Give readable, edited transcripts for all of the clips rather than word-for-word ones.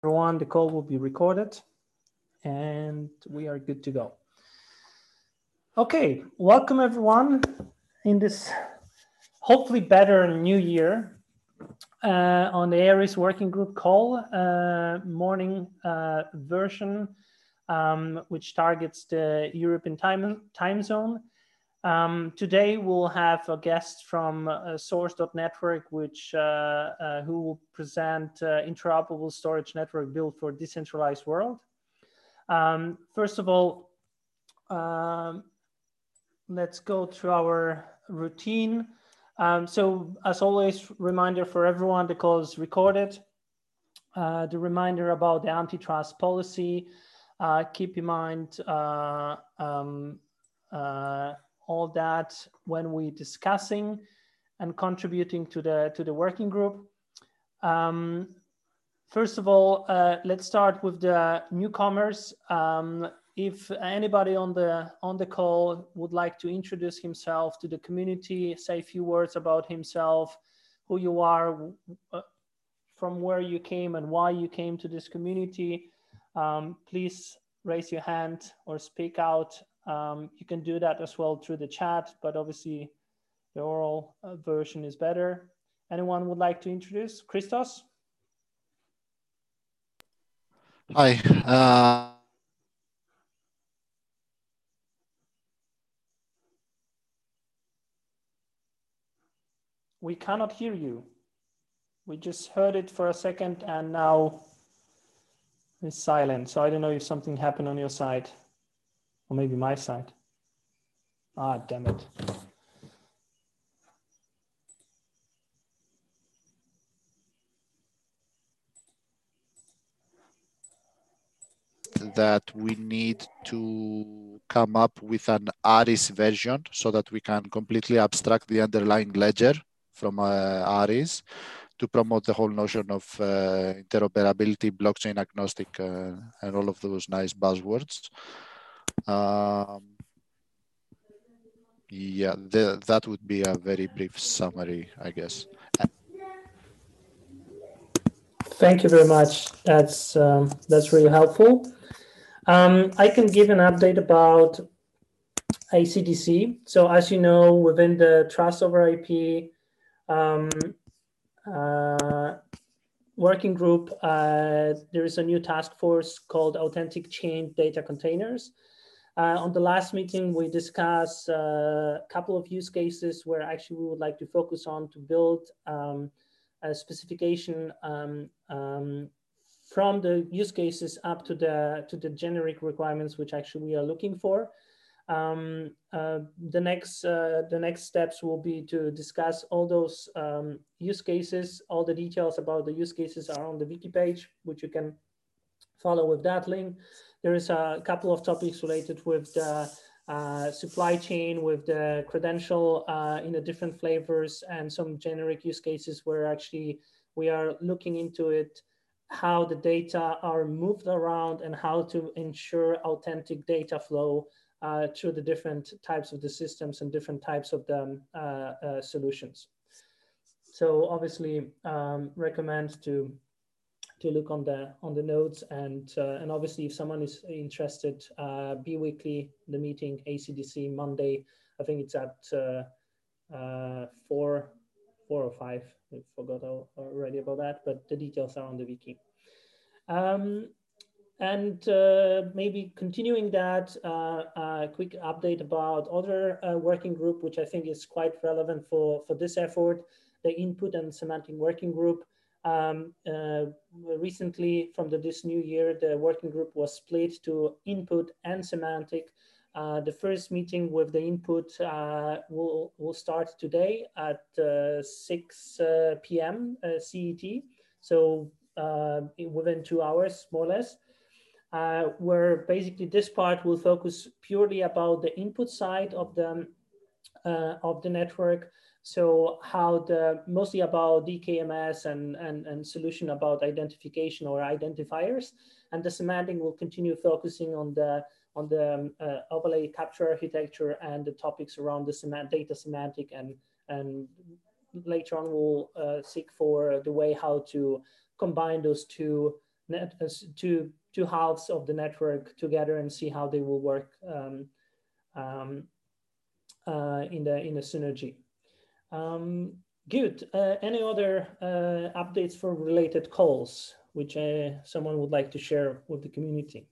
Everyone, the call will be recorded and we are good to go. Okay, welcome everyone in this hopefully better new year on the ARIS working group call, morning version, which targets the European time zone. Today we'll have a guest from Source.network, who will present interoperable storage network built for decentralized world. First of all, let's go through our routine. So as always, reminder for everyone, the call is recorded. The reminder about the antitrust policy, keep in mind all that when we're discussing and contributing to the working group. First of all, let's start with the newcomers. If anybody on the call would like to introduce himself to the community, say a few words about himself, who you are, from where you came and why you came to this community, please raise your hand or speak out. You can do that as well through the chat, but obviously the oral version is better. Anyone would like to introduce? Christos? Hi. We cannot hear you. We just heard it for a second and now it's silent. So I don't know if something happened on your side or maybe my side. Ah, damn it. That we need to come up with an ARIS version so that we can completely abstract the underlying ledger from ARIS to promote the whole notion of interoperability, blockchain agnostic, and all of those nice buzzwords. Yeah, that would be a very brief summary, I guess. Thank you very much. That's really helpful. I can give an update about ACDC. So as you know, within the Trust over IP working group, there is a new task force called Authentic Chain Data Containers. On the last meeting, we discussed a couple of use cases where actually we would like to focus on to build a specification from the use cases up to the generic requirements, which actually we are looking for. The next steps will be to discuss all those use cases. All the details about the use cases are on the wiki page, which you can follow with that link. There is a couple of topics related with the supply chain, with the credential in the different flavors, and some generic use cases where actually we are looking into it, how the data are moved around and how to ensure authentic data flow through the different types of the systems and different types of the solutions. So obviously recommend to look on the notes, and obviously if someone is interested, bi-weekly the meeting ACDC Monday, I think it's at 4 or 5. I forgot already about that, but the details are on the wiki. And maybe continuing that, a quick update about other working group, which I think is quite relevant for this effort, the Input and Semantic Working Group. Recently, from this new year, the working group was split to Input and Semantic. The first meeting with the Input will start today at 6 p.m. CET, so within 2 hours, more or less. Where basically this part will focus purely about the input side of the network. So how mostly about DKMS and solution about identification or identifiers, and the semantic will continue focusing on the overlay capture architecture and the topics around the data semantic, and later on we'll seek for the way how to combine those two two halves of the network together and see how they will work in the synergy. Good. Any other updates for related calls, which someone would like to share with the community?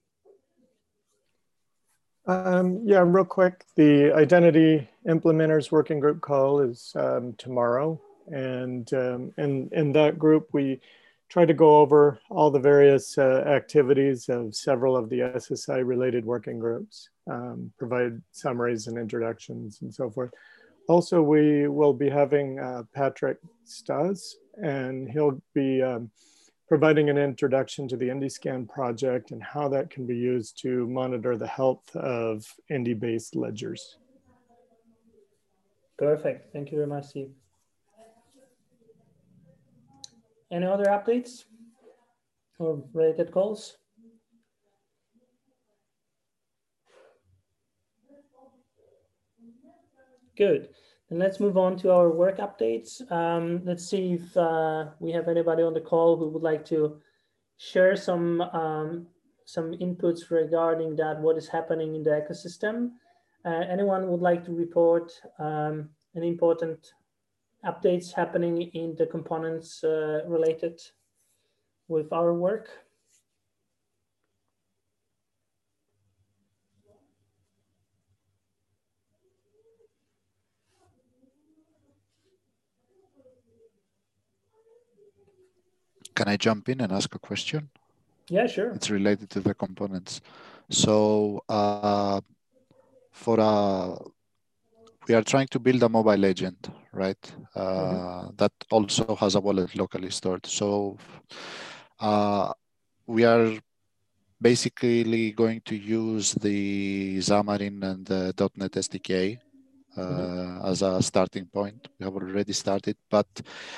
Yeah, real quick, the Identity Implementers Working Group call is tomorrow. And in that group, we try to go over all the various activities of several of the SSI related working groups, provide summaries and introductions and so forth. Also, we will be having Patrick Stas, and he'll be providing an introduction to the IndyScan project and how that can be used to monitor the health of Indy-based ledgers. Perfect. Thank you very much, Steve. Any other updates or related calls? Good. And let's move on to our work updates. Let's see if we have anybody on the call who would like to share some inputs regarding that, what is happening in the ecosystem. Anyone would like to report any important updates happening in the components related with our work? Can I jump in and ask a question? Yeah, sure. It's related to the components. So we are trying to build a mobile agent, right? That also has a wallet locally stored. So we are basically going to use the Xamarin and the .NET SDK as a starting point. We have already started, but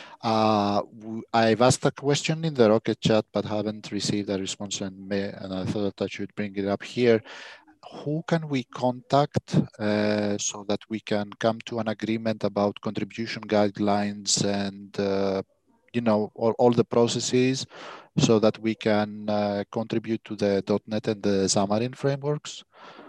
I've asked a question in the Rocket chat, but haven't received a response, and I thought I should bring it up here. Who can we contact so that we can come to an agreement about contribution guidelines and all the processes, so that we can contribute to the .NET and the Xamarin frameworks?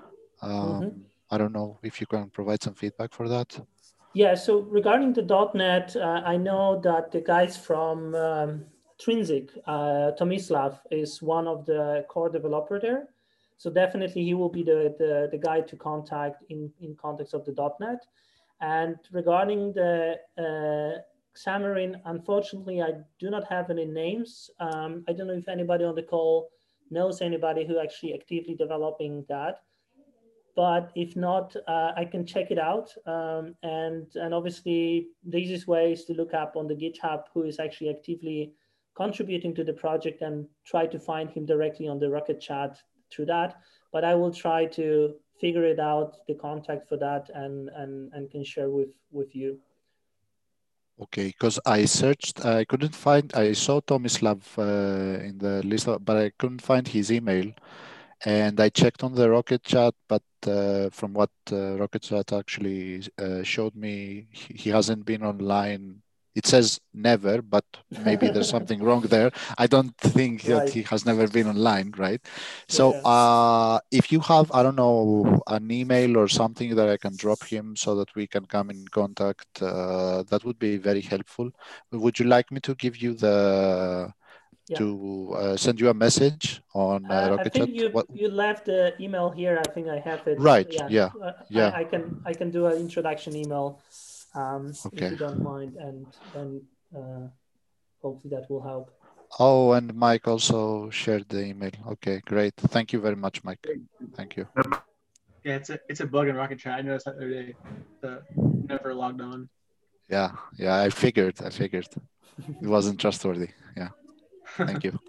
I don't know if you can provide some feedback for that. Yeah, so regarding the .NET, I know that the guys from Trinsic, Tomislav is one of the core developer there. So definitely he will be the guy to contact in context of the .NET. And regarding the Xamarin, unfortunately, I do not have any names. I don't know if anybody on the call knows anybody who actually actively developing that. But if not, I can check it out. And obviously, the easiest way is to look up on the GitHub who is actually actively contributing to the project and try to find him directly on the Rocket chat through that. But I will try to figure it out, the contact for that, and can share with you. Okay, because I searched, I couldn't find, I saw Tomislav in the list, but I couldn't find his email. And I checked on the Rocket chat, but from what Rocket chat actually showed me, he hasn't been online. It says never, but maybe there's something wrong there. I don't think that he has never been online, right? So if you have, I don't know, an email or something that I can drop him so that we can come in contact, that would be very helpful. Would you like me to give you the... to send you a message on Rocket chat? I think you left the email here. I think I have it. Right. Yeah. I can do an introduction email if you don't mind, and then hopefully that will help. Oh, and Mike also shared the email. Okay, great. Thank you very much, Mike. Thank you. Yeah, it's a bug in Rocket Chat. I noticed that the other day. Never logged on. Yeah, I figured. It wasn't trustworthy. Yeah. Thank you.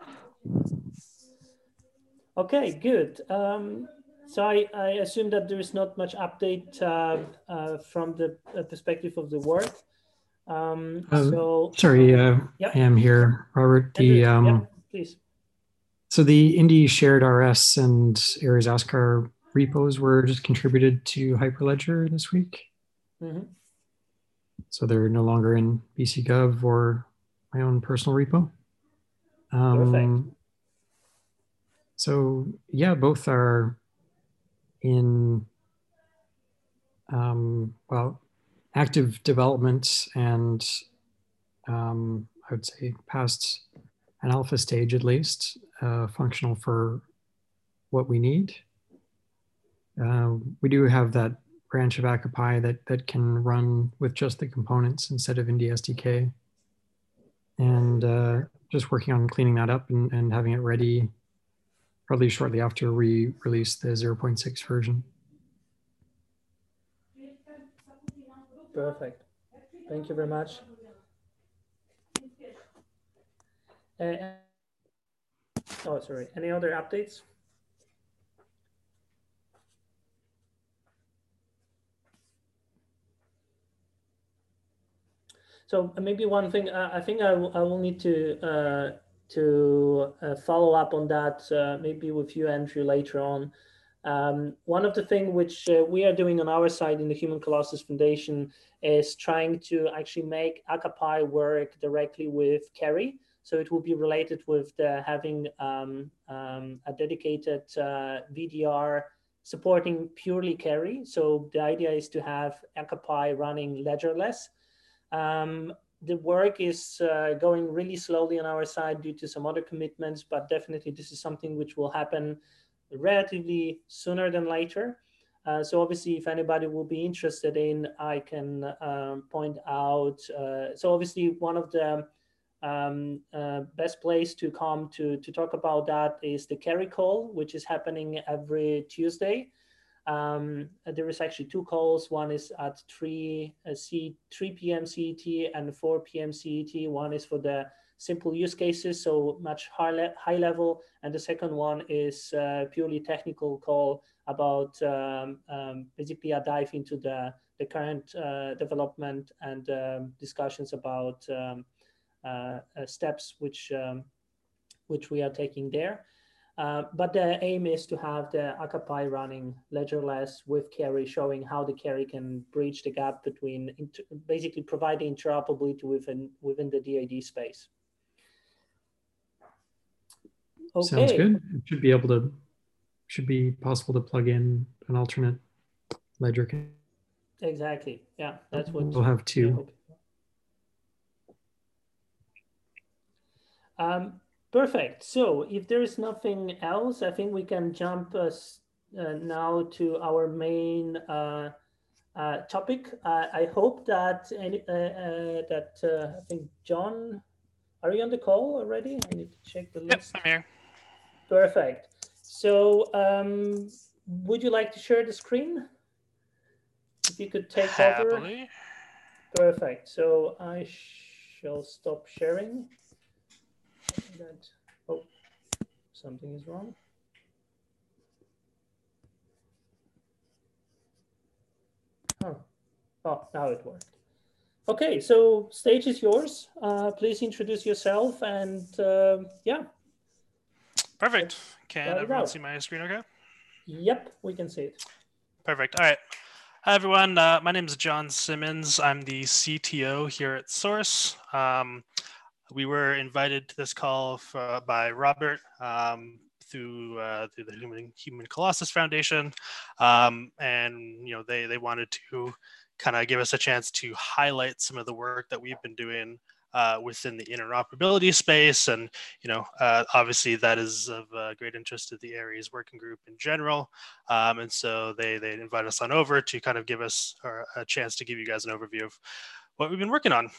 Okay, good. So I assume that there is not much update from the perspective of the work. Sorry, I am here, Robert. Please. So the Indy shared RS and Ares Ascar repos were just contributed to Hyperledger this week. So they're no longer in BCGov or my own personal repo. Perfect. So yeah, both are in well, active development and I would say past an alpha stage at least, functional for what we need. We do have that branch of Akapai that can run with just the components instead of Indy SDK. And just working on cleaning that up and having it ready probably shortly after we release the 0.6 version. Perfect. Thank you very much. Oh, sorry. Any other updates? So maybe one thing, I think I will need to follow up on that maybe with you, Andrew, later on. One of the things which we are doing on our side in the Human Colossus Foundation is trying to actually make Akapai work directly with Kerry. So it will be related with having a dedicated VDR supporting purely Kerry. So the idea is to have Akapai running ledgerless. The work is going really slowly on our side due to some other commitments, but definitely this is something which will happen relatively sooner than later. So obviously, if anybody will be interested in, I can point out. So obviously, one of the best place to come to talk about that is the Kerry call, which is happening every Tuesday. There is actually two calls. One is at 3 p.m. CET and 4 p.m. CET. One is for the simple use cases, so much high level. And the second one is purely technical call about basically a dive into the current development and discussions about steps which we are taking there. But the aim is to have the Akapai running ledgerless with Kerry, showing how the Kerry can bridge the gap between basically providing interoperability within the DID space. Okay. Sounds good. It should be possible to plug in an alternate ledger. Exactly. Yeah, that's what we'll have two. Perfect. So if there is nothing else, I think we can jump now to our main topic. I hope that I think John, are you on the call already? I need to check the list. Yep, I'm here. Perfect. So would you like to share the screen? If you could take over. Perfect. So I shall stop sharing. Oh, something is wrong. Oh, now it worked. Okay, so stage is yours. Please introduce yourself and yeah. Perfect. Can everyone see my screen okay? Yep, we can see it. Perfect. All right. Hi, everyone. My name is John Simmons. I'm the CTO here at Source. We were invited to this call by Robert through the Human Colossus Foundation, and they wanted to kind of give us a chance to highlight some of the work that we've been doing within the interoperability space, and obviously that is of great interest to the Aries working group in general, and so they invite us on over to kind of give us a chance to give you guys an overview of what we've been working on.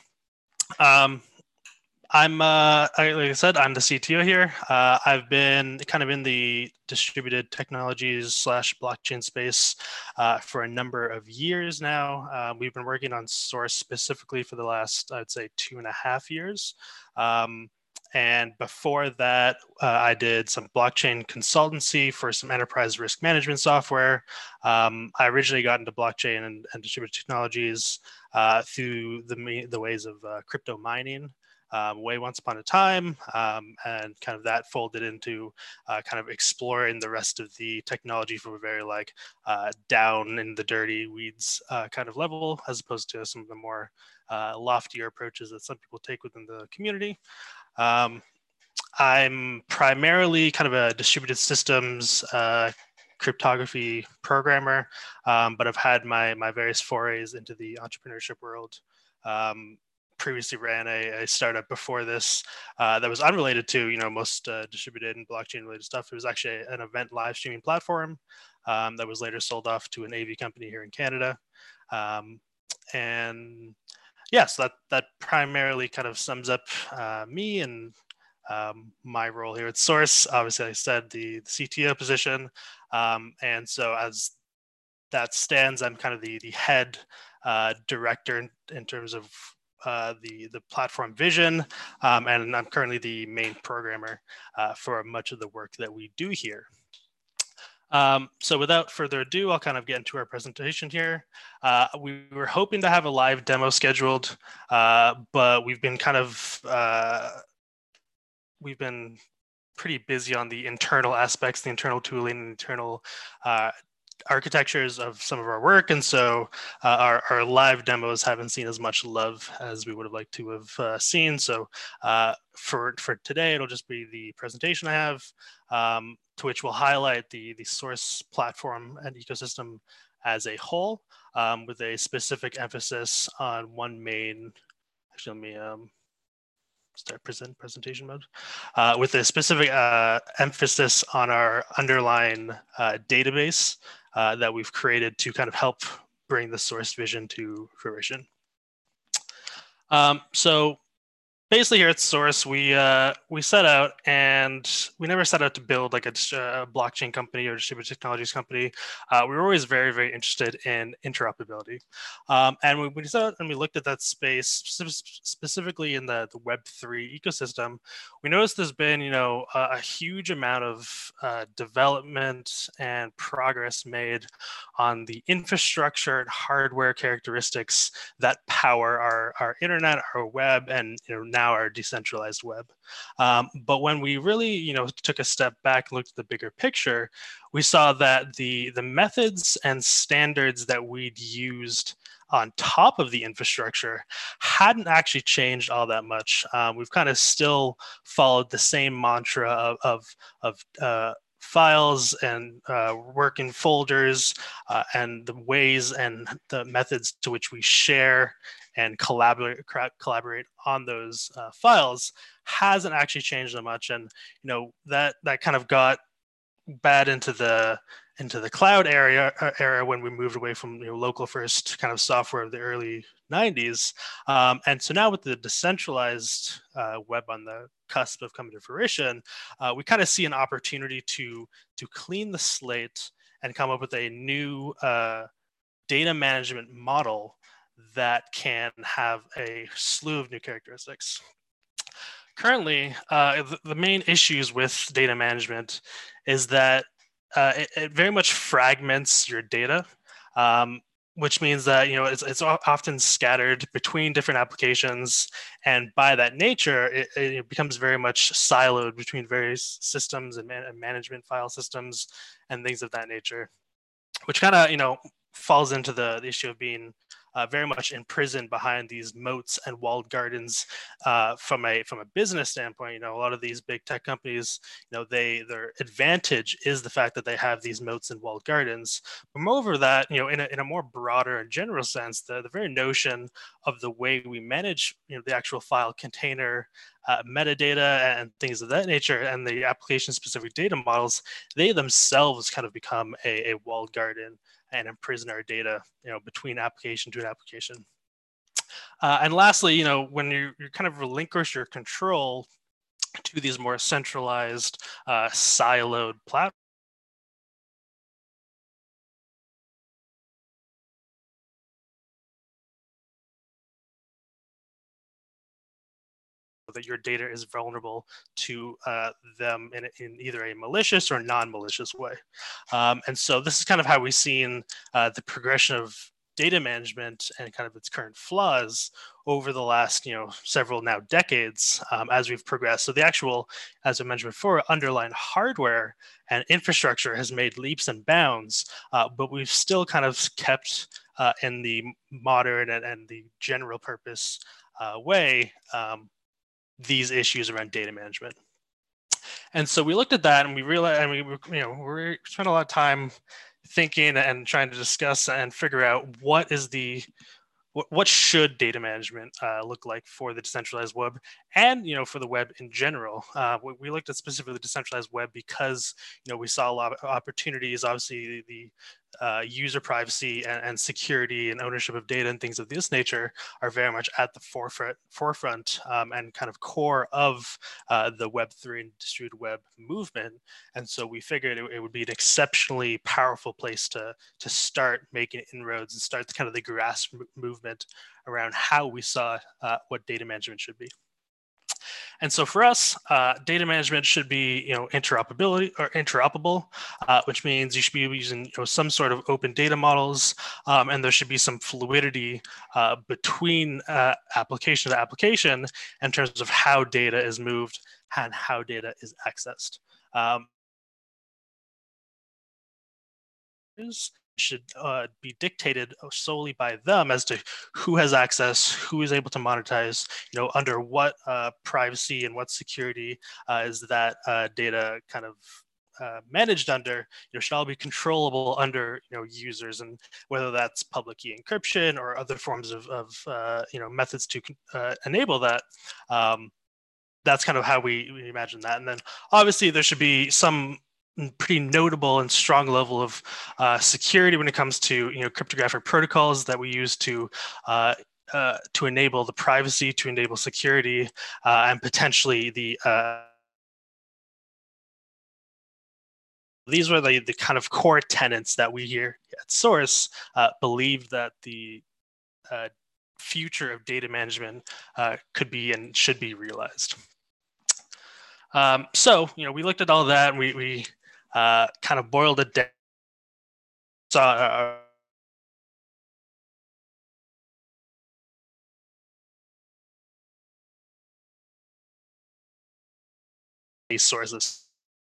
Like I said, I'm the CTO here. I've been kind of in the distributed technologies / blockchain space for a number of years now. We've been working on Source specifically for the last, I'd say, 2.5 years. And before that, I did some blockchain consultancy for some enterprise risk management software. I originally got into blockchain and distributed technologies through the ways of crypto mining. Way once upon a time, and kind of that folded into kind of exploring the rest of the technology from a very down in the dirty weeds kind of level, as opposed to some of the more loftier approaches that some people take within the community. I'm primarily kind of a distributed systems cryptography programmer, but I've had my various forays into the entrepreneurship world. Previously ran a startup before this that was unrelated to most distributed and blockchain related stuff. It was actually an event live streaming platform that was later sold off to an AV company here in Canada. And yes, that primarily kind of sums up me and my role here at Source. Obviously, I said the CTO position, and so as that stands, I'm kind of the head director in terms of the platform vision, and I'm currently the main programmer for much of the work that we do here. So without further ado, I'll kind of get into our presentation here. We were hoping to have a live demo scheduled, but we've been kind of we've been pretty busy on the internal aspects, the internal tooling, and internal architectures of some of our work, and so our live demos haven't seen as much love as we would have liked to have seen. So for today, it'll just be the presentation I have, to which we'll highlight the Source platform and ecosystem as a whole, with a specific emphasis on one main. Actually, let me start presentation mode, with a specific emphasis on our underlying database that we've created to kind of help bring the Source vision to fruition. So basically here at Source, we set out, and we never set out to build like a blockchain company or distributed technologies company. We were always very, very interested in interoperability. And when we set out and we looked at that space, specifically in the Web3 ecosystem, we noticed there's been, a huge amount of development and progress made on the infrastructure and hardware characteristics that power our internet, our web, and now our decentralized web. But when we really, took a step back and looked at the bigger picture, we saw that the methods and standards that we'd used on top of the infrastructure hadn't actually changed all that much. We've kind of still followed the same mantra of files and work in folders, and the ways and the methods to which we share and collaborate on those files hasn't actually changed that much. And that kind of got bad into the cloud era when we moved away from local first kind of software of the early 90s. And so now with the decentralized web on the cusp of coming to fruition, we kind of see an opportunity to clean the slate and come up with a new data management model that can have a slew of new characteristics. Currently, the main issues with data management is that it very much fragments your data, which means that it's often scattered between different applications, and by that nature, it becomes very much siloed between various systems and management file systems and things of that nature, which kind of falls into the issue of being very much imprisoned behind these moats and walled gardens. From a business standpoint, a lot of these big tech companies, their advantage is the fact that they have these moats and walled gardens. But moreover that, in a more broader and general sense, the very notion of the way we manage, the actual file container, metadata, and things of that nature, and the application-specific data models, they themselves kind of become a walled garden and imprison our data, between application to an application. And lastly, when you kind of relinquish your control to these more centralized, siloed platforms, that your data is vulnerable to them in either a malicious or non-malicious way. And so this is kind of how we've seen the progression of data management and kind of its current flaws over the last several now decades, as we've progressed. So the actual, as I mentioned before, underlying hardware and infrastructure has made leaps and bounds, but we've still kind of kept in the modern and the general purpose way these issues around data management. And so we looked at that and we realized, and we spent a lot of time thinking and trying to discuss and figure out what should data management look like for the decentralized web, and for the web in general. We looked at specifically the decentralized web because we saw a lot of opportunities. Obviously, the user privacy and security and ownership of data and things of this nature are very much at the forefront and kind of core of the Web3 and distributed web movement. And so we figured it would be an exceptionally powerful place to start making inroads and start kind of the grass movement around how we saw what data management should be. And so for us, data management should be interoperable, which means you should be using some sort of open data models, and there should be some fluidity between application to application in terms of how data is moved and how data is accessed. Should be dictated solely by them as to who has access, who is able to monetize, under what privacy and what security is that data kind of managed under. Should all be controllable under users, and whether that's public key encryption or other forms of methods to enable that. That's kind of how we imagine that. And then obviously there should be some pretty notable and strong level of security when it comes to cryptographic protocols that we use to enable the privacy, to enable security, and potentially the these were the kind of core tenets that we here at Source believe that the future of data management could be and should be realized. So we looked at all that, and we kind of boiled it down. Saw sources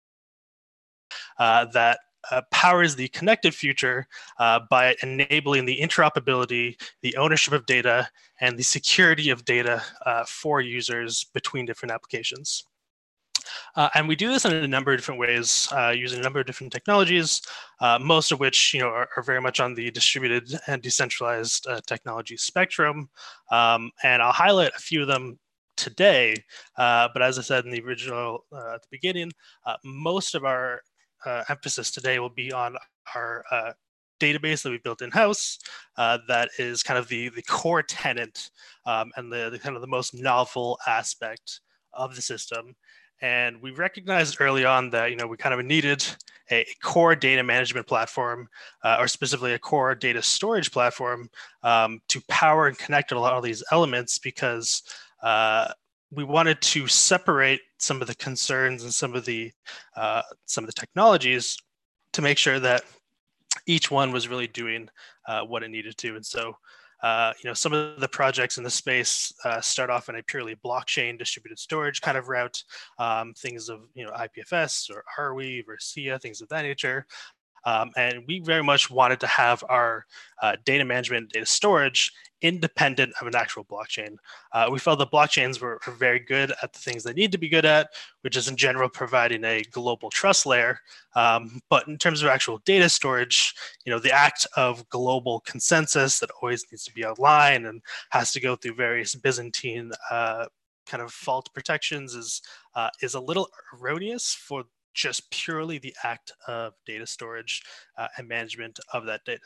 that powers the connected future by enabling the interoperability, the ownership of data, and the security of data for users between different applications. And we do this in a number of different ways, using a number of different technologies, most of which are very much on the distributed and decentralized technology spectrum. And I'll highlight a few of them today. But as I said in the original at the beginning, most of our emphasis today will be on our database that we built in-house. That is kind of the core tenet and the kind of the most novel aspect of the system. And we recognized early on that we kind of needed a core data management platform, or specifically a core data storage platform, to power and connect a lot of these elements, because we wanted to separate some of the concerns and some of the technologies to make sure that each one was really doing what it needed to. And so some of the projects in the space start off in a purely blockchain distributed storage kind of route, things of IPFS or Arweave or SIA, things of that nature. And we very much wanted to have our data management, data storage independent of an actual blockchain. We felt that blockchains were very good at the things they need to be good at, which is in general providing a global trust layer. But in terms of actual data storage, the act of global consensus that always needs to be online and has to go through various Byzantine kind of fault protections is a little erroneous for just purely the act of data storage and management of that data.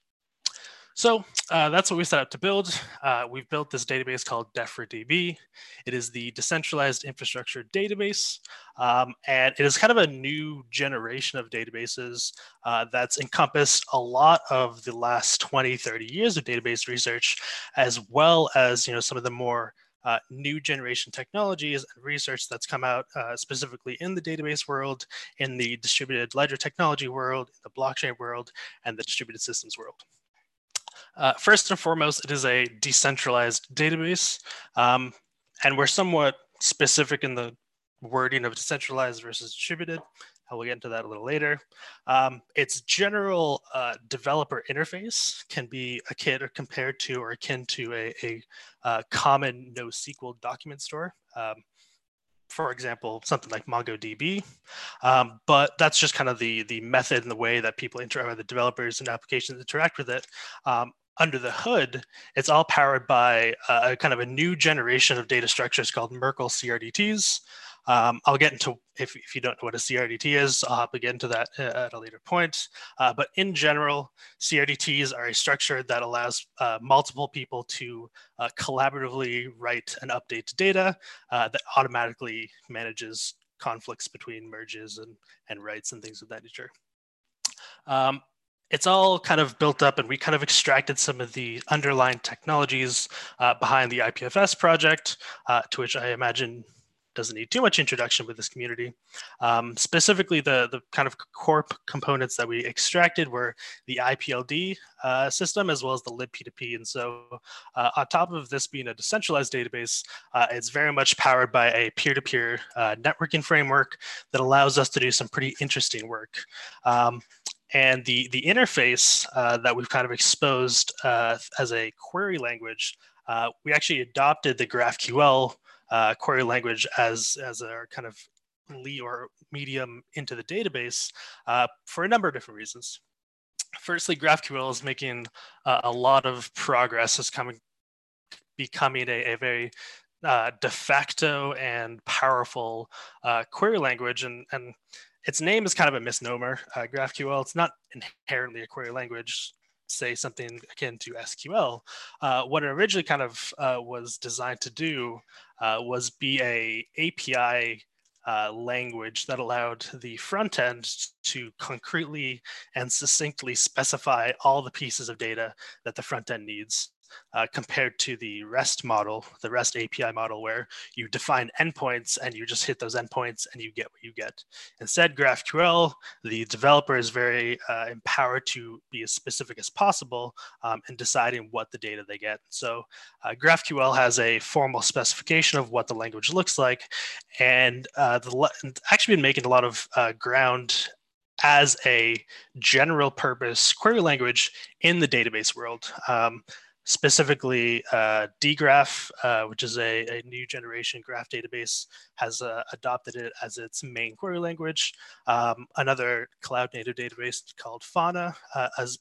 So that's what we set out to build. We've built this database called DEFRA-DB. It is the decentralized infrastructure database, and it is kind of a new generation of databases that's encompassed a lot of the last 20, 30 years of database research, as well as some of the more new generation technologies and research that's come out specifically in the database world, in the distributed ledger technology world, in the blockchain world, and the distributed systems world. First and foremost, it is a decentralized database, and we're somewhat specific in the wording of decentralized versus distributed. I will get into that a little later. Its general developer interface can be compared to or akin to a common NoSQL document store. for example, something like MongoDB. But that's just kind of the method and the way that people interact with the developers and applications interact with it. Under the hood, it's all powered by a kind of a new generation of data structures called Merkle CRDTs. I'll get into, if you don't know what a CRDT is, I'll happily get into that at a later point. But in general, CRDTs are a structure that allows multiple people to collaboratively write and update data that automatically manages conflicts between merges and writes and things of that nature. It's all kind of built up, and we kind of extracted some of the underlying technologies behind the IPFS project, to which I imagine doesn't need too much introduction with this community. Specifically, the kind of core components that we extracted were the IPLD system as well as the libp2p. And so on top of this being a decentralized database, it's very much powered by a peer-to-peer networking framework that allows us to do some pretty interesting work. And the interface that we've kind of exposed as a query language, we actually adopted the GraphQL query language as our kind of lead or medium into the database for a number of different reasons. Firstly, GraphQL is making a lot of progress, is becoming a very de facto and powerful query language, and its name is kind of a misnomer. GraphQL, it's not inherently a query language, say something akin to SQL. What it originally kind of was designed to do was be a API language that allowed the front end to concretely and succinctly specify all the pieces of data that the front end needs. Compared to the REST model, the REST API model, where you define endpoints and you just hit those endpoints and you get what you get. Instead, GraphQL, the developer is very empowered to be as specific as possible in deciding what the data they get. So GraphQL has a formal specification of what the language looks like, and actually been making a lot of ground as a general purpose query language in the database world. Specifically, dgraph, which is a new generation graph database, has adopted it as its main query language. Another cloud native database called Fauna has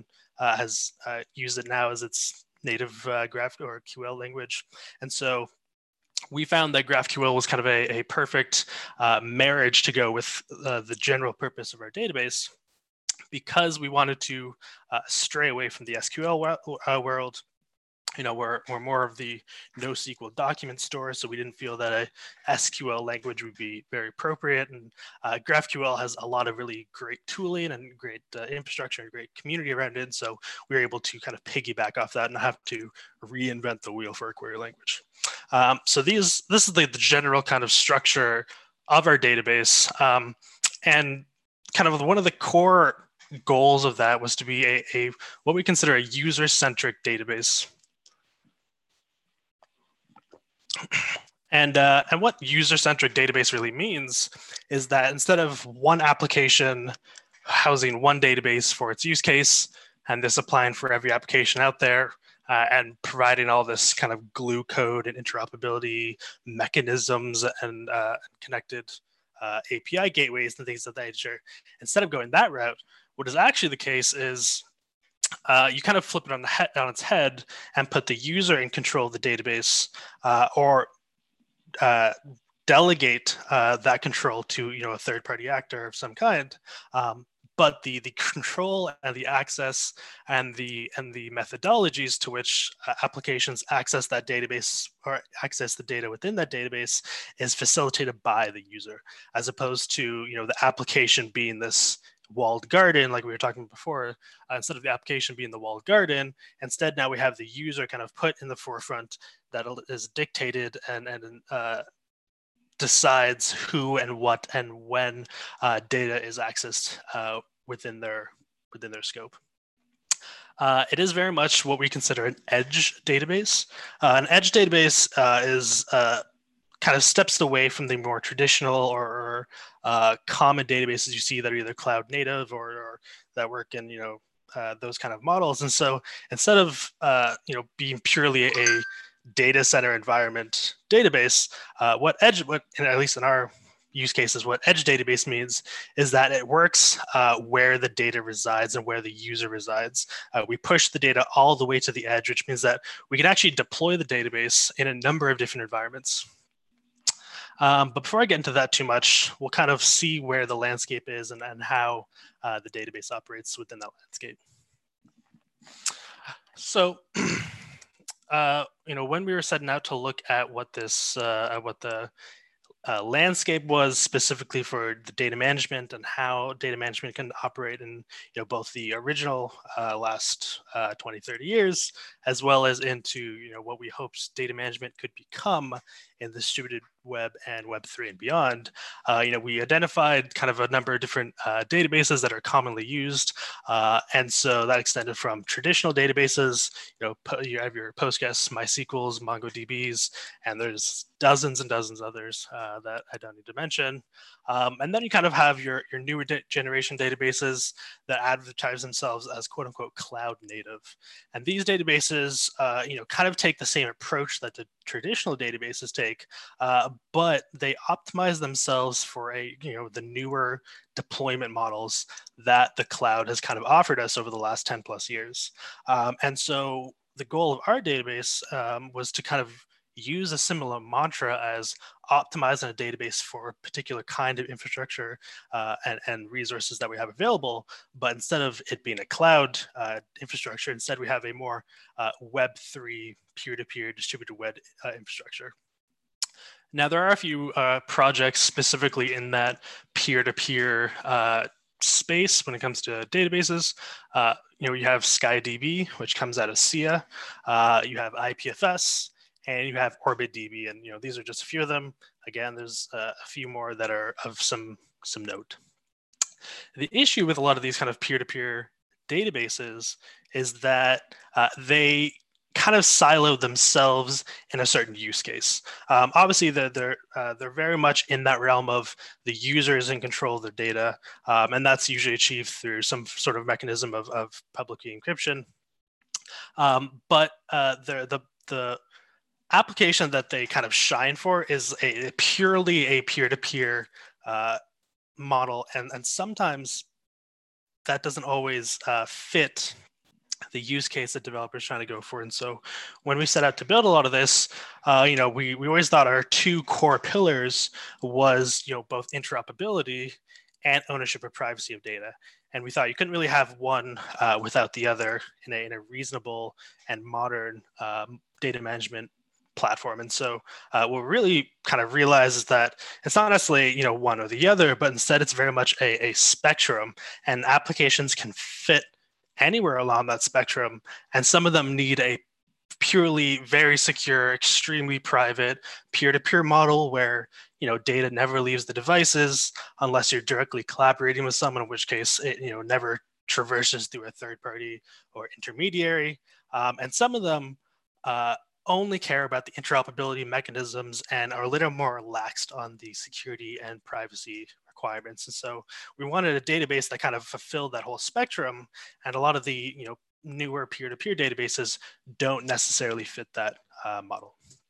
used it now as its native graph or QL language. And so we found that GraphQL was kind of a perfect marriage to go with the general purpose of our database, because we wanted to stray away from the SQL world. You know, we're more of the NoSQL document store, so we didn't feel that a SQL language would be very appropriate. And GraphQL has a lot of really great tooling and great infrastructure and great community around it. So we were able to kind of piggyback off that and not have to reinvent the wheel for a query language. So this is the general kind of structure of our database. And kind of one of the core goals of that was to be a what we consider a user-centric database. And what user-centric database really means is that instead of one application housing one database for its use case, and this applying for every application out there, and providing all this kind of glue code and interoperability mechanisms and connected API gateways and things of that nature, instead of going that route, what is actually the case is you kind of flip it on its head and put the user in control of the database, or delegate that control to a third-party actor of some kind. But the control and the access and the methodologies to which applications access that database or access the data within that database is facilitated by the user, as opposed to the application being this walled garden like we were talking before. Instead of the application being the walled garden, instead now we have the user kind of put in the forefront that is dictated and decides who and what and when data is accessed within their scope. It is very much what we consider an edge database. An edge database is kind of steps away from the more traditional or common databases you see that are either cloud native or that work in those kind of models. And so instead of being purely a data center environment database, what at least in our use cases, what edge database means is that it works where the data resides and where the user resides. We push the data all the way to the edge, which means that we can actually deploy the database in a number of different environments. But before I get into that too much, we'll kind of see where the landscape is and how the database operates within that landscape. So, when we were setting out to look at what this, what the landscape was specifically for the data management and how data management can operate in both the original last 20, 30 years, as well as into what we hoped data management could become in the distributed web and Web3 and beyond. We identified kind of a number of different databases that are commonly used. And so that extended from traditional databases, you have your Postgres, MySQLs, MongoDBs, and there's dozens and dozens others that I don't need to mention. And then you kind of have your newer generation databases that advertise themselves as quote unquote cloud native. And these databases, kind of take the same approach that the traditional databases take, but they optimize themselves for the newer deployment models that the cloud has kind of offered us over the last 10 plus years. And so the goal of our database was to kind of use a similar mantra as optimizing a database for a particular kind of infrastructure and resources that we have available. But instead of it being a cloud infrastructure, instead we have a more Web3 peer-to-peer distributed web infrastructure. Now, there are a few projects specifically in that peer-to-peer space when it comes to databases. You have SkyDB, which comes out of SIA. You have IPFS, and you have OrbitDB, and these are just a few of them. Again, there's a few more that are of some note. The issue with a lot of these kind of peer-to-peer databases is that they kind of silo themselves in a certain use case. Obviously, they're very much in that realm of the user is in control of their data, and that's usually achieved through some sort of mechanism of public key encryption. But the application that they kind of shine for is purely a peer-to-peer model, and sometimes that doesn't always fit the use case that developers are trying to go for. And so when we set out to build a lot of this, we always thought our two core pillars was both interoperability and ownership of privacy of data. And we thought you couldn't really have one without the other in a reasonable and modern data management platform. And so what we really kind of realize is that it's not necessarily one or the other, but instead it's very much a spectrum, and applications can fit anywhere along that spectrum. And some of them need a purely very secure, extremely private peer-to-peer model where data never leaves the devices unless you're directly collaborating with someone, in which case it never traverses through a third party or intermediary. And some of them only care about the interoperability mechanisms and are a little more relaxed on the security and privacy requirements. And so we wanted a database that kind of fulfilled that whole spectrum, and a lot of the newer peer-to-peer databases don't necessarily fit that model.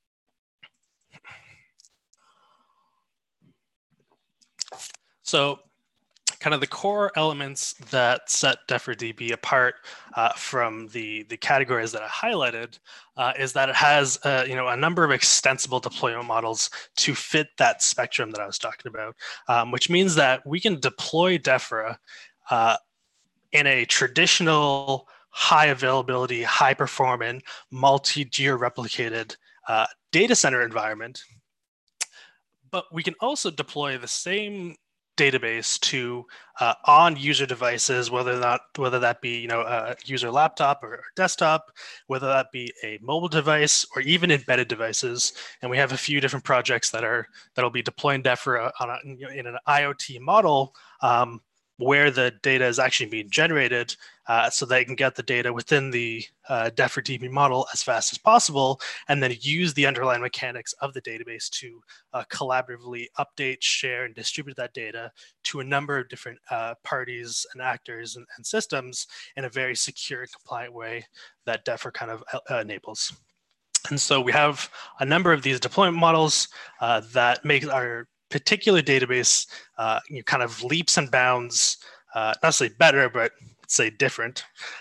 So kind of the core elements that set DEFRA-DB apart from the categories that I highlighted is that it has a number of extensible deployment models to fit that spectrum that I was talking about, which means that we can deploy DEFRA in a traditional high availability, high performant, multi-geo-replicated data center environment. But we can also deploy the same database to on user devices, whether that be a user laptop or desktop, whether that be a mobile device or even embedded devices. And we have a few different projects that'll be deploying DEFRA in an IoT model where the data is actually being generated, so they can get the data within the DEFRA-DB model as fast as possible, and then use the underlying mechanics of the database to collaboratively update, share, and distribute that data to a number of different parties and actors and systems in a very secure and compliant way that DEFRA kind of enables. And so we have a number of these deployment models that make our particular database kind of leaps and bounds, not say better, but say different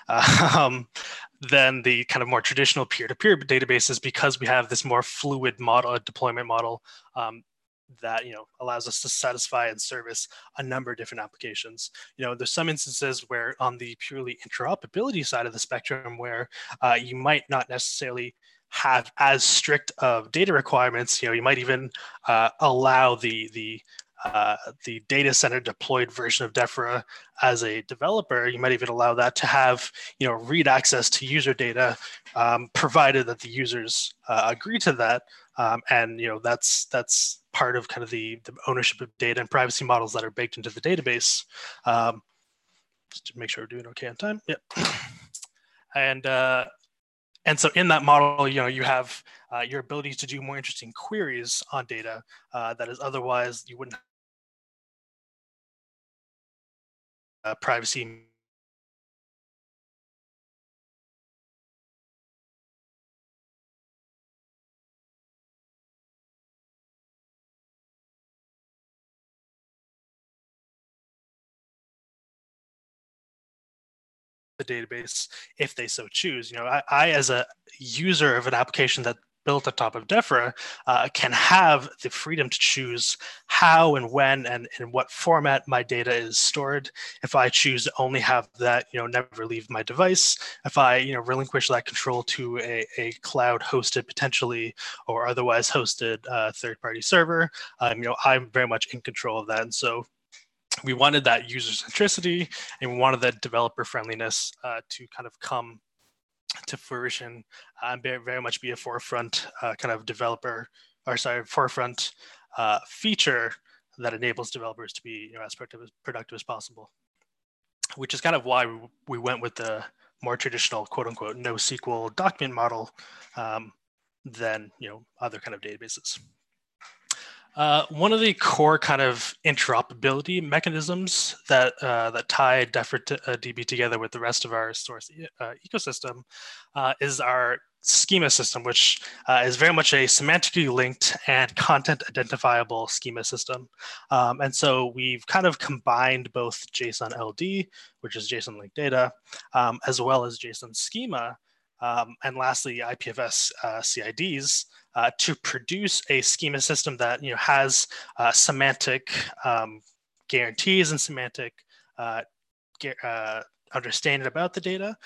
than the kind of more traditional peer-to-peer databases, because we have this more fluid model, deployment model that allows us to satisfy and service a number of different applications. There's some instances where on the purely interoperability side of the spectrum, where you might not necessarily have as strict of data requirements. You might even allow the data center deployed version of DEFRA as a developer. You might even allow that to have read access to user data, provided that the users agree to that. And that's part of kind of the ownership of data and privacy models that are baked into the database. Just to make sure we're doing okay on time. Yep. And so in that model, you have your ability to do more interesting queries on data that is otherwise you wouldn't privacy. The database if they so choose. I as a user of an application that built on top of DEFRA can have the freedom to choose how and when and in what format my data is stored. If I choose to only have that, never leave my device, if I, relinquish that control to a cloud hosted potentially or otherwise hosted third-party server, I'm very much in control of that. And so we wanted that user centricity and we wanted that developer friendliness to kind of come to fruition and very much be a forefront kind of forefront feature that enables developers to be as productive as possible, which is kind of why we went with the more traditional quote unquote NoSQL document model than other kind of databases. One of the core kind of interoperability mechanisms that tie DEFRA-DB together with the rest of our source ecosystem is our schema system, which is very much a semantically linked and content identifiable schema system. And so we've kind of combined both JSON LD, which is JSON linked data, as well as JSON schema, and lastly, IPFS CIDs, to produce a schema system that has semantic guarantees and semantic understanding about the data,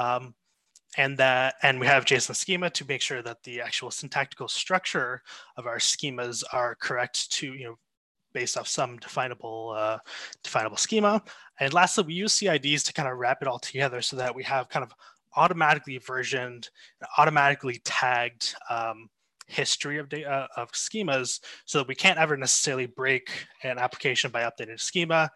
and we have JSON schema to make sure that the actual syntactical structure of our schemas are correct to based off some definable schema. And lastly, we use CIDs to kind of wrap it all together so that we have kind of automatically versioned, automatically tagged history of data of schemas, so that we can't ever necessarily break an application by updating a schema,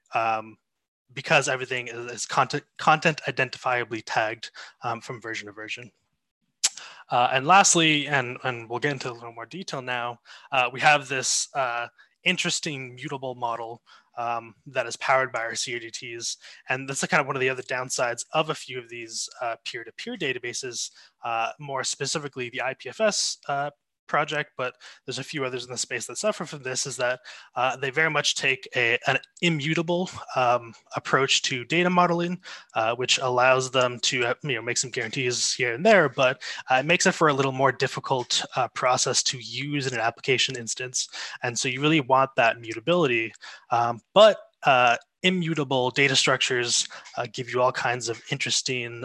because everything is content identifiably tagged from version to version. And lastly, and we'll get into a little more detail now, we have this interesting mutable model that is powered by our CRDTs. And that's kind of one of the other downsides of a few of these peer-to-peer databases, more specifically the IPFS project, but there's a few others in the space that suffer from this, is that they very much take an immutable approach to data modeling, which allows them to make some guarantees here and there, but it makes it for a little more difficult process to use in an application instance. And so you really want that mutability, but immutable data structures give you all kinds of interesting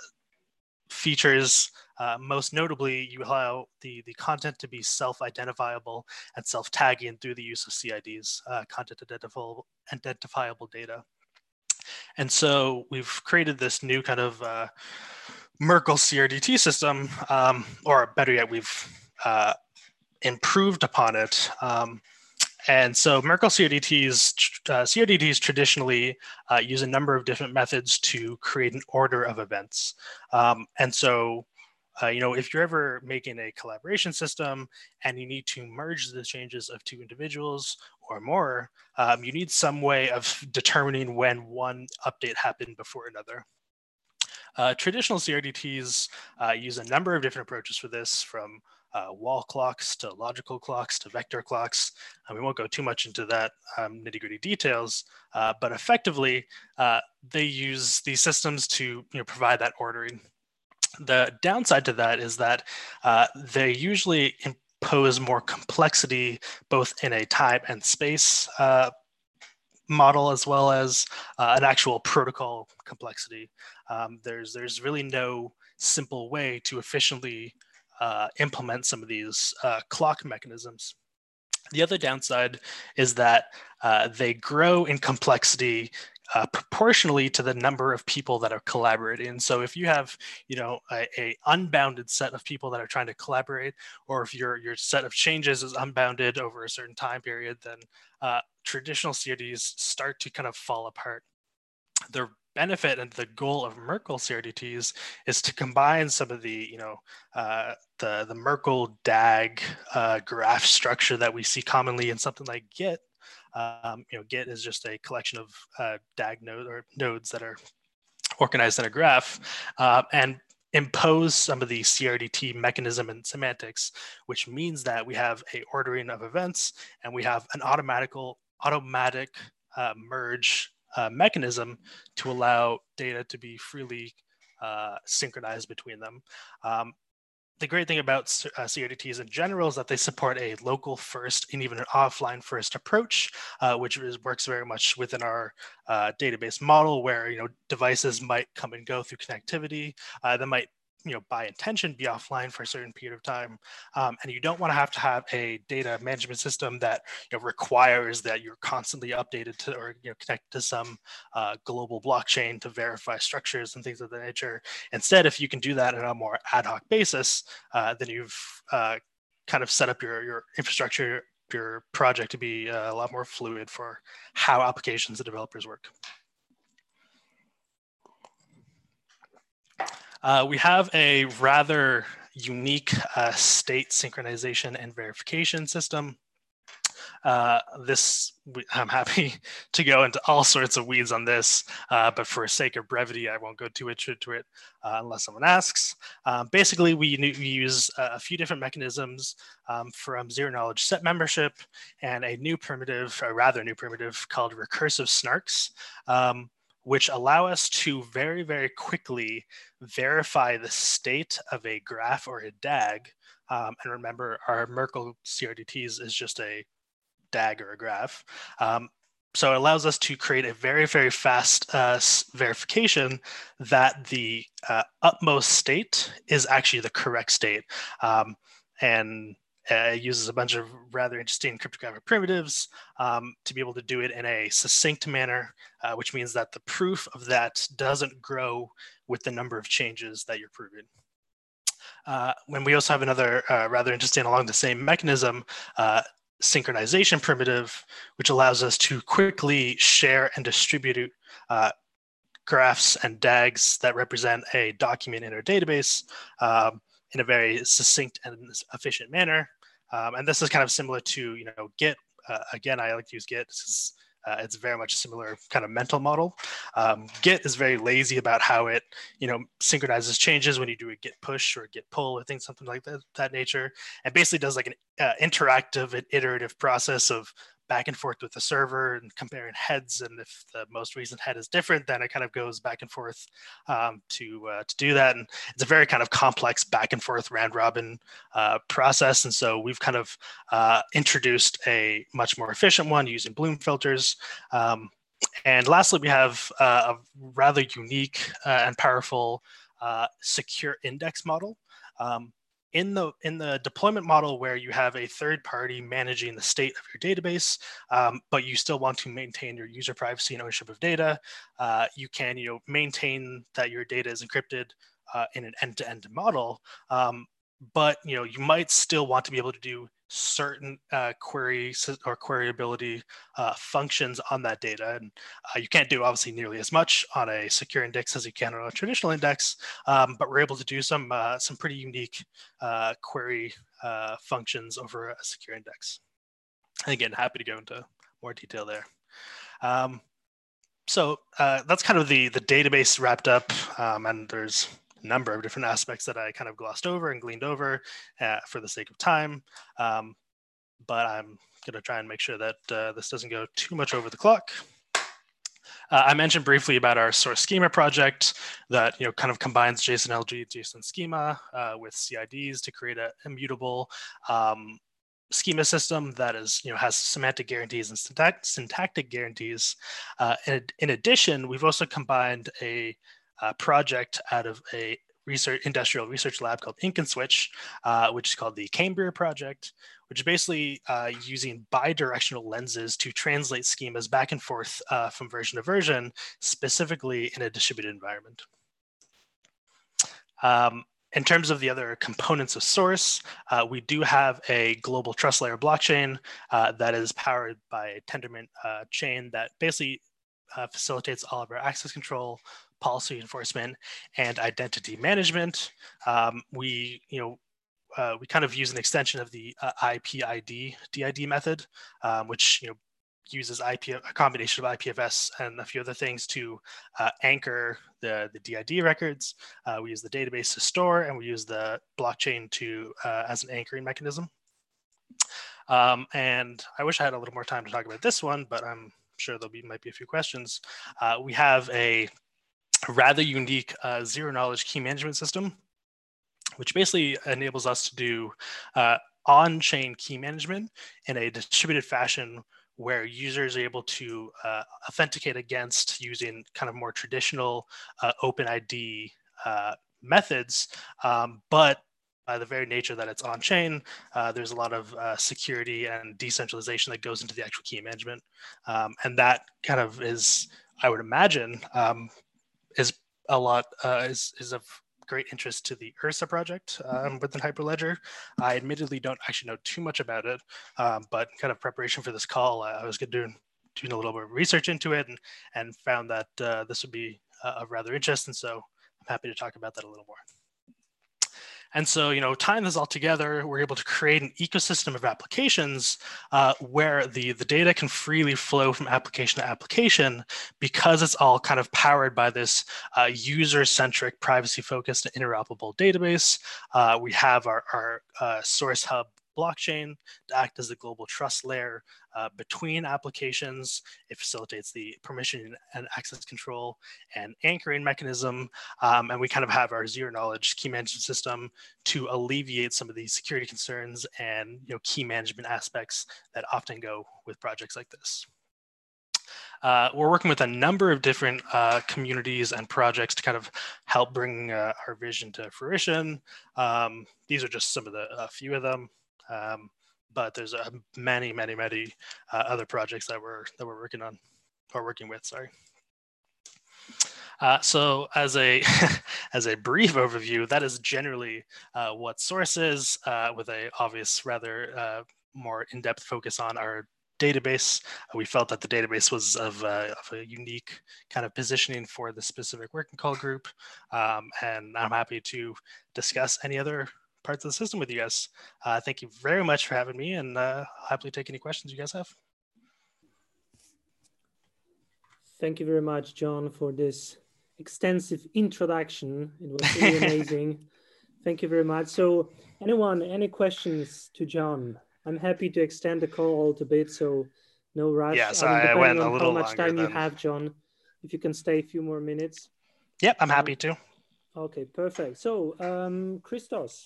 features. Most notably, you allow the content to be self-identifiable and self-tagging through the use of CIDs, content identifiable data. And so we've created this new kind of Merkle CRDT system, or better yet, we've improved upon it. And so Merkle CRDTs traditionally use a number of different methods to create an order of events. And so if you're ever making a collaboration system and you need to merge the changes of two individuals or more, you need some way of determining when one update happened before another. Traditional CRDTs use a number of different approaches for this, from wall clocks to logical clocks to vector clocks. We won't go too much into that nitty-gritty details, but effectively, they use these systems to provide that ordering. The downside to that is that they usually impose more complexity, both in a time and space model, as well as an actual protocol complexity. There's really no simple way to efficiently implement some of these clock mechanisms. The other downside is that they grow in complexity proportionally to the number of people that are collaborating. So if you have, a unbounded set of people that are trying to collaborate, or if your set of changes is unbounded over a certain time period, then traditional CRDs start to kind of fall apart. The benefit and the goal of Merkle CRDTs is to combine some of the, the Merkle DAG graph structure that we see commonly in something like Git. Git is just a collection of DAG nodes that are organized in a graph, and impose some of the CRDT mechanism and semantics, which means that we have a ordering of events and we have an automatic merge mechanism to allow data to be freely synchronized between them. The great thing about CRDTs in general is that they support a local first and even an offline first approach, which works very much within our database model, where devices might come and go through connectivity. That might by intention be offline for a certain period of time, and you don't want to have a data management system that requires that you're constantly updated to or connected to some global blockchain to verify structures and things of that nature. Instead, if you can do that on a more ad hoc basis, then you've kind of set up your infrastructure, your project to be a lot more fluid for how applications and developers work. We have a rather unique state synchronization and verification system. I'm happy to go into all sorts of weeds on this, but for sake of brevity, I won't go too much into it unless someone asks. Basically, we use a few different mechanisms from zero-knowledge set membership and a rather new primitive called recursive snarks, which allow us to very, very quickly verify the state of a graph or a DAG. And remember, our Merkle CRDTs is just a DAG or a graph. So it allows us to create a very, very fast verification that the utmost state is actually the correct state. And it uses a bunch of rather interesting cryptographic primitives to be able to do it in a succinct manner, which means that the proof of that doesn't grow with the number of changes that you're proving. When we also have another rather interesting along the same mechanism, synchronization primitive, which allows us to quickly share and distribute graphs and DAGs that represent a document in our database in a very succinct and efficient manner. And this is kind of similar to Git. Again, I like to use Git. It's very much similar kind of mental model. Git is very lazy about how it synchronizes changes when you do a git push or a git pull or things something like that nature, and basically does like an interactive and iterative process of back and forth with the server and comparing heads, and if the most recent head is different, then it kind of goes back and forth to do that. And it's a very kind of complex back and forth round robin process, and so we've kind of introduced a much more efficient one using Bloom filters. And lastly, we have a rather unique and powerful secure index model. In the deployment model, where you have a third party managing the state of your database, but you still want to maintain your user privacy and ownership of data, you can maintain that your data is encrypted in an end-to-end model. But you might still want to be able to do certain queries or queryability functions on that data, and you can't do obviously nearly as much on a secure index as you can on a traditional index, but we're able to do some pretty unique query functions over a secure index. And again, happy to go into more detail there. So that's kind of the database wrapped up, and there's a number of different aspects that I kind of glossed over and gleaned over for the sake of time. But I'm going to try and make sure that this doesn't go too much over the clock. I mentioned briefly about our source schema project that kind of combines JSON-LG JSON schema with CIDs to create an immutable schema system that is has semantic guarantees and syntactic guarantees. In addition, we've also combined a project out of a industrial research lab called Ink and Switch, which is called the Cambria project, which is basically using bidirectional lenses to translate schemas back and forth from version to version, specifically in a distributed environment. In terms of the other components of Source, we do have a global trust layer blockchain that is powered by a Tendermint chain that basically facilitates all of our access control, policy enforcement, and identity management. We kind of use an extension of the IPID DID method, which uses a combination of IPFS and a few other things to anchor the DID records. We use the database to store, and we use the blockchain to as an anchoring mechanism. And I wish I had a little more time to talk about this one, but I'm sure might be a few questions. We have a rather unique zero-knowledge key management system, which basically enables us to do on-chain key management in a distributed fashion where users are able to authenticate against using kind of more traditional OpenID methods, but by the very nature that it's on-chain, there's a lot of security and decentralization that goes into the actual key management. And that kind of is, I would imagine, is a lot, is of great interest to the Ursa project within Hyperledger. I admittedly don't actually know too much about it, but kind of preparation for this call, I was doing a little bit of research into it and found that this would be of rather interest. And so I'm happy to talk about that a little more. And so, tying this all together, we're able to create an ecosystem of applications where the data can freely flow from application to application because it's all kind of powered by this user-centric, privacy-focused, and interoperable database. We have our Source Hub blockchain to act as the global trust layer between applications. It facilitates the permission and access control and anchoring mechanism. And we kind of have our zero-knowledge key management system to alleviate some of the security concerns and key management aspects that often go with projects like this. We're working with a number of different communities and projects to kind of help bring our vision to fruition. These are just some of a few of them. But there's many other projects that we're working on or working with. Sorry. So as a as a brief overview, that is generally what Source is, with a obvious rather more in-depth focus on our database. We felt that the database was of a unique kind of positioning for the specific working call group, and I'm happy to discuss any other parts of the system with you guys. Thank you very much for having me, and I'll happily take any questions you guys have. Thank you very much, John, for this extensive introduction. It was really amazing. Thank you very much. So any questions to John? I'm happy to extend the call a little bit, so no rush. Yes, I went a little longer. How much time you have, John? If you can stay a few more minutes. Yep, I'm happy to. Okay, perfect. So, Christos,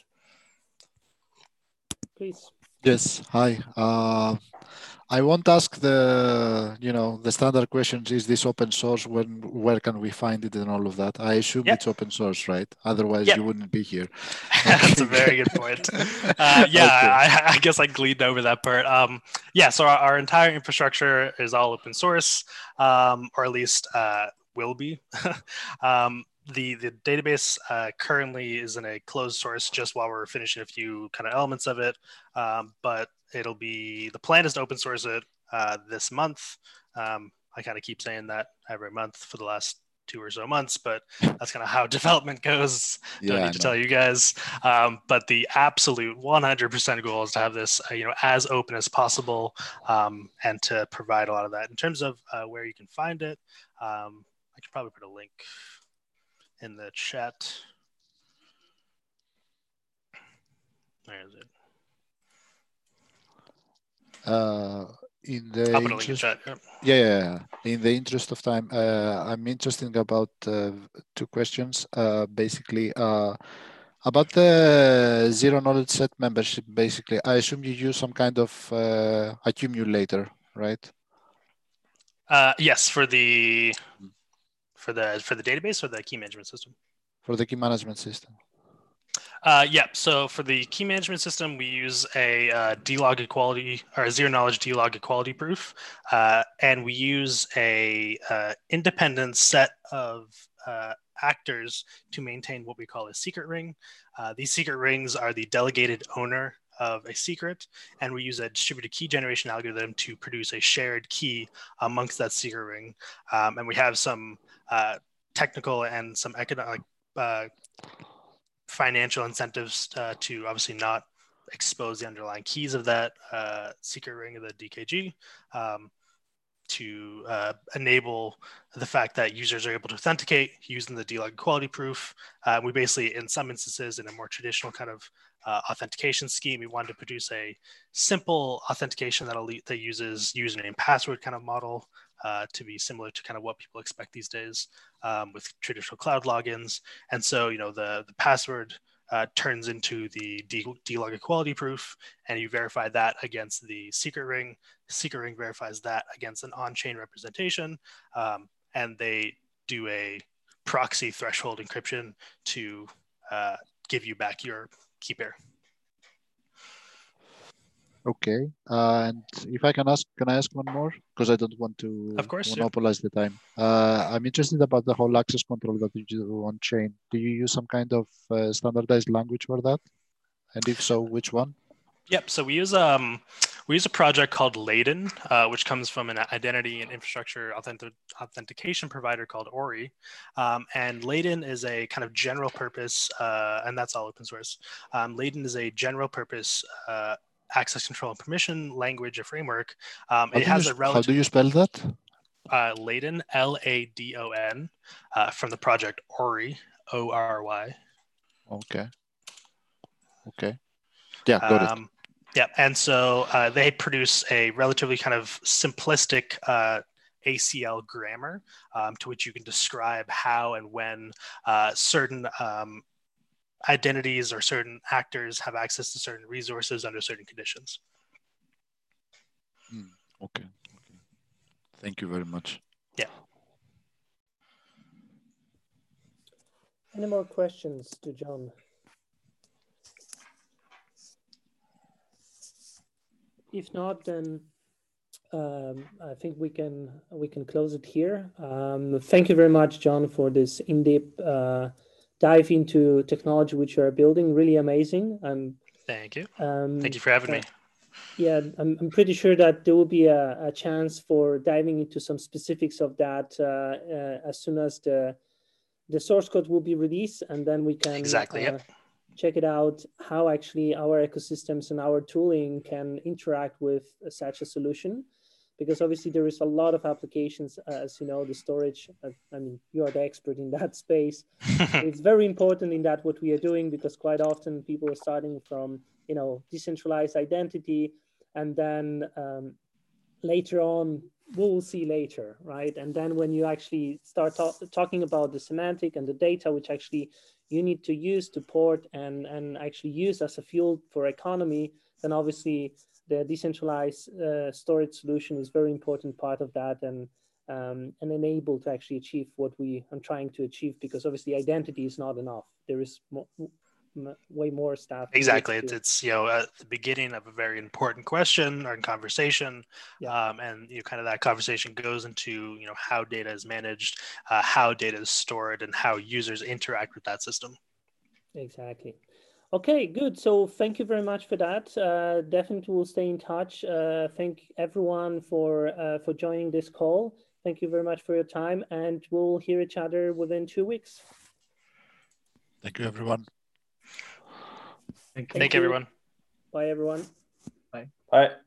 please. Yes, hi. I won't ask the standard questions. Is this open source? Where can we find it and all of that? I assume it's open source, right? Otherwise, you wouldn't be here. That's a very good point. I guess I gleaned over that part. So our entire infrastructure is all open source, or at least will be. The database currently is in a closed source just while we're finishing a few kind of elements of it, but the plan is to open source it this month. I kind of keep saying that every month for the last 2 or so months, but that's kind of how development goes. Don't Yeah, need to tell you guys. But the absolute 100% goal is to have this, as open as possible, and to provide a lot of that. In terms of where you can find it, I could probably put a link in the chat. Where is it? In the I'll put a link in chat. Yep. Yeah. In the interest of time, I'm interested about 2 questions. Basically, about the zero knowledge set membership. Basically, I assume you use some kind of accumulator, right? Yes, for the database or the key management system. For the key management system. Yeah, so for the key management system, we use a D-log equality or a zero knowledge D-log equality proof, and we use a independent set of actors to maintain what we call a secret ring. These secret rings are the delegated owner of a secret, and we use a distributed key generation algorithm to produce a shared key amongst that secret ring. And we have some technical and some economic financial incentives to obviously not expose the underlying keys of that secret ring of the DKG, to enable the fact that users are able to authenticate using the D-log equality proof. We basically, in some instances, in a more traditional kind of authentication scheme, we wanted to produce a simple authentication that uses username password kind of model to be similar to kind of what people expect these days with traditional cloud logins. And so, the password turns into the D-log equality proof, and you verify that against the secret ring. Secret ring verifies that against an on-chain representation, and they do a proxy threshold encryption to give you back your key pair. Okay, and if I can I ask one more? Because I don't want to Of course, monopolize the time. I'm interested about the whole access control that you do on chain. Do you use some kind of standardized language for that? And if so, which one? Yep. So we use a project called Layden, which comes from an identity and infrastructure authentication provider called Ori. And Layden is a kind of general purpose, and that's all open source. Layden is a general purpose access control and permission language or framework. How do you spell that? Layden, Ladon, from the project Ori, Ory. Okay. Yeah, got it. Yeah, and so they produce a relatively kind of simplistic ACL grammar to which you can describe how and when certain identities or certain actors have access to certain resources under certain conditions. Okay. Thank you very much. Yeah. Any more questions to John? If not, then I think we can close it here. Thank you very much, John, for this in-depth dive into technology which you are building. Really amazing. Thank you. Thank you for having me. Yeah, I'm pretty sure that there will be a chance for diving into some specifics of that as soon as the source code will be released, and then we can check it out, how actually our ecosystems and our tooling can interact with such a solution. Because obviously there is a lot of applications, as you know, the storage, I mean, you are the expert in that space. It's very important in that what we are doing, because quite often people are starting from, decentralized identity, and then later on, we'll see later, right? And then when you actually start talking about the semantic and the data, which actually you need to use to port and actually use as a fuel for economy, then obviously the decentralized storage solution is very important part of that, and enable to actually achieve what we are trying to achieve, because obviously identity is not enough. There is way more stuff. Exactly. It's at the beginning of a very important question or conversation. Yeah. And kind of that conversation goes into, how data is managed, how data is stored, and how users interact with that system. Exactly. Okay, good. So thank you very much for that. Definitely we'll stay in touch. Thank everyone for joining this call. Thank you very much for your time, and we'll hear each other within 2 weeks. Thank you, everyone. Thank you. Thank you, everyone. Bye, everyone. Bye.